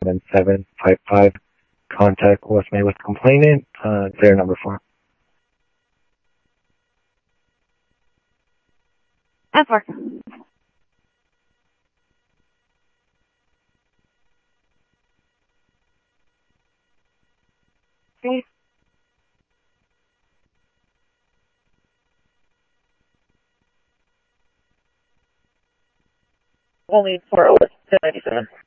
755. Contact was made with complainant. Clear number 4. F4. Okay. Only 4 97.